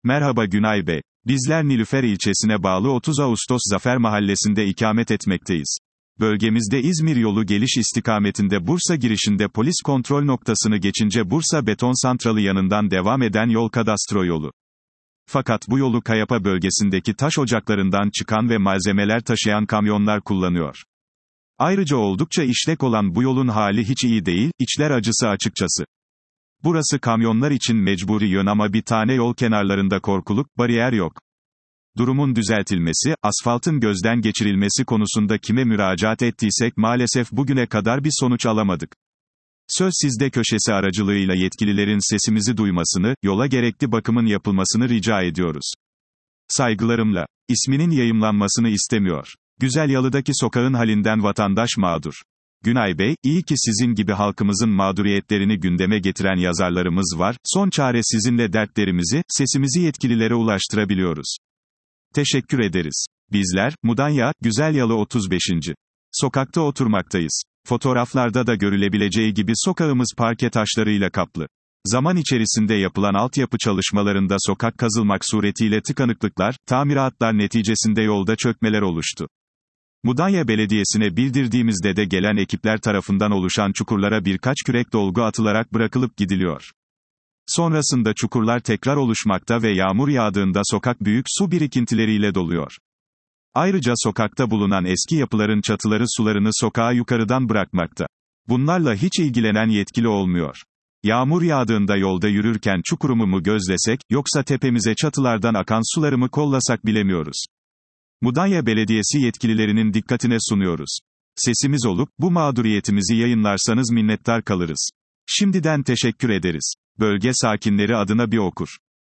Merhaba Günay Bey. Bizler Nilüfer ilçesine bağlı 30 Ağustos Zafer Mahallesi'nde ikamet etmekteyiz. Bölgemizde İzmir yolu geliş istikametinde Bursa girişinde polis kontrol noktasını geçince Bursa Beton Santralı yanından devam eden yol kadastro yolu. Fakat bu yolu Kayapa bölgesindeki taş ocaklarından çıkan ve malzemeler taşıyan kamyonlar kullanıyor. Ayrıca oldukça işlek olan bu yolun hali hiç iyi değil, içler acısı açıkçası. Burası kamyonlar için mecburi yön ama bir tane yol kenarlarında korkuluk, bariyer yok. Durumun düzeltilmesi, asfaltın gözden geçirilmesi konusunda kime müracaat ettiysek maalesef bugüne kadar bir sonuç alamadık. Söz sizde köşesi aracılığıyla yetkililerin sesimizi duymasını, yola gerekli bakımın yapılmasını rica ediyoruz. Saygılarımla. İsminin yayımlanmasını istemiyor. Güzelyalı'daki sokağın halinden vatandaş mağdur. Günay Bey, iyi ki sizin gibi halkımızın mağduriyetlerini gündeme getiren yazarlarımız var, son çare sizinle dertlerimizi, sesimizi yetkililere ulaştırabiliyoruz. Teşekkür ederiz. Bizler, Mudanya, Güzelyalı 35. Sokakta oturmaktayız. Fotoğraflarda da görülebileceği gibi sokağımız parke taşlarıyla kaplı. Zaman içerisinde yapılan altyapı çalışmalarında sokak kazılmak suretiyle tıkanıklıklar, tamiratlar neticesinde yolda çökmeler oluştu. Mudanya Belediyesi'ne bildirdiğimizde de gelen ekipler tarafından oluşan çukurlara birkaç kürek dolgu atılarak bırakılıp gidiliyor. Sonrasında çukurlar tekrar oluşmakta ve yağmur yağdığında sokak büyük su birikintileriyle doluyor. Ayrıca sokakta bulunan eski yapıların çatıları sularını sokağa yukarıdan bırakmakta. Bunlarla hiç ilgilenen yetkili olmuyor. Yağmur yağdığında yolda yürürken çukurumu mu gözlesek, yoksa tepemize çatılardan akan suları mı kollasak bilemiyoruz. Mudanya Belediyesi yetkililerinin dikkatine sunuyoruz. Sesimiz olup, bu mağduriyetimizi yayınlarsanız minnettar kalırız. Şimdiden teşekkür ederiz. Bölge sakinleri adına bir okur.